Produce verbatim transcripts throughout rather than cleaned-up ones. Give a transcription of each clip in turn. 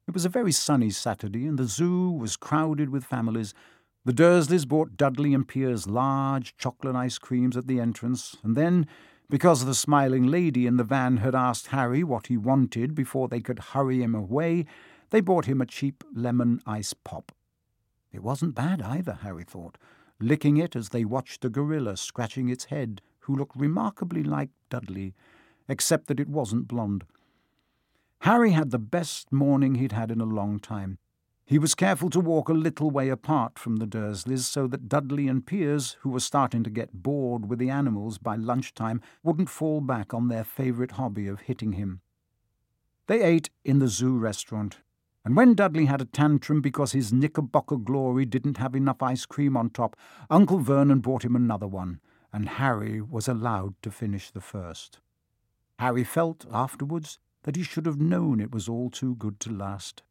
It was a very sunny Saturday, and the zoo was crowded with families. The Dursleys bought Dudley and Piers large chocolate ice creams at the entrance, and then, because the smiling lady in the van had asked Harry what he wanted before they could hurry him away, they bought him a cheap lemon ice pop. It wasn't bad either, Harry thought, licking it as they watched the gorilla scratching its head, who looked remarkably like Dudley, except that it wasn't blonde. Harry had the best morning he'd had in a long time. He was careful to walk a little way apart from the Dursleys so that Dudley and Piers, who were starting to get bored with the animals by lunchtime, wouldn't fall back on their favourite hobby of hitting him. They ate in the zoo restaurant, and when Dudley had a tantrum because his Knickerbocker Glory didn't have enough ice cream on top, Uncle Vernon bought him another one, and Harry was allowed to finish the first. Harry felt, afterwards, that he should have known it was all too good to last.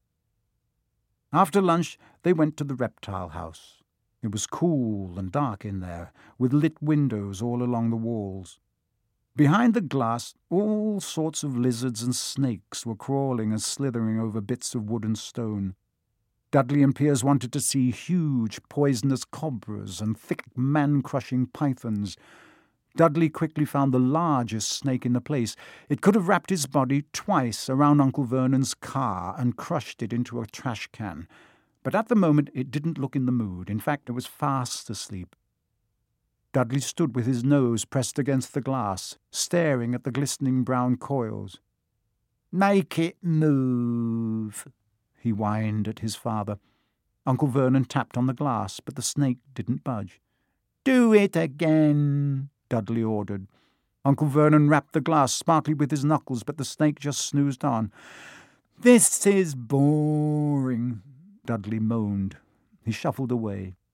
After lunch, they went to the reptile house. It was cool and dark in there, with lit windows all along the walls. Behind the glass, all sorts of lizards and snakes were crawling and slithering over bits of wood and stone. Dudley and Piers wanted to see huge, poisonous cobras and thick, man-crushing pythons. Dudley quickly found the largest snake in the place. It could have wrapped its body twice around Uncle Vernon's car and crushed it into a trash can. But at the moment it didn't look in the mood. In fact, it was fast asleep. Dudley stood with his nose pressed against the glass, staring at the glistening brown coils. "Make it move," he whined at his father. Uncle Vernon tapped on the glass, but the snake didn't budge. "Do it again," Dudley ordered. Uncle Vernon rapped the glass smartly with his knuckles, but the snake just snoozed on. "This is boring," Dudley moaned. He shuffled away.